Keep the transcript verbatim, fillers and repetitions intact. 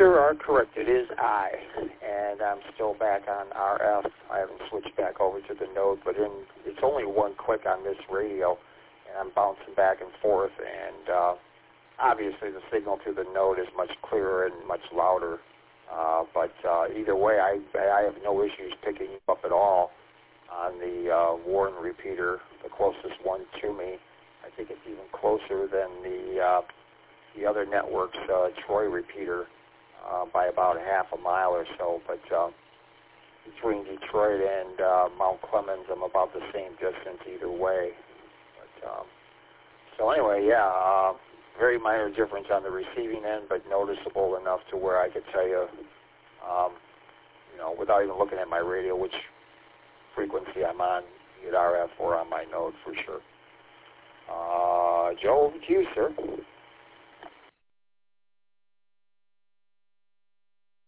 sir are correct. It is I, and I'm still back on R F. I haven't switched back over to the node, but in, it's only one click on this radio, and I'm bouncing back and forth, and uh, obviously the signal to the node is much clearer and much louder. Uh, but uh, either way, I, I have no issues picking you up at all on the uh, Warren repeater, the closest one to me. I think it's even closer than the uh, the other network's uh, Troy repeater uh, by about half a mile or so. But uh, between Detroit and uh, Mount Clemens, I'm about the same distance either way. But, um, so anyway, yeah, uh, very minor difference on the receiving end, but noticeable enough to where I could tell you, um, you know, without even looking at my radio, which frequency I'm on, be it R F or on my node for sure. Uh, Joe, over to you, sir.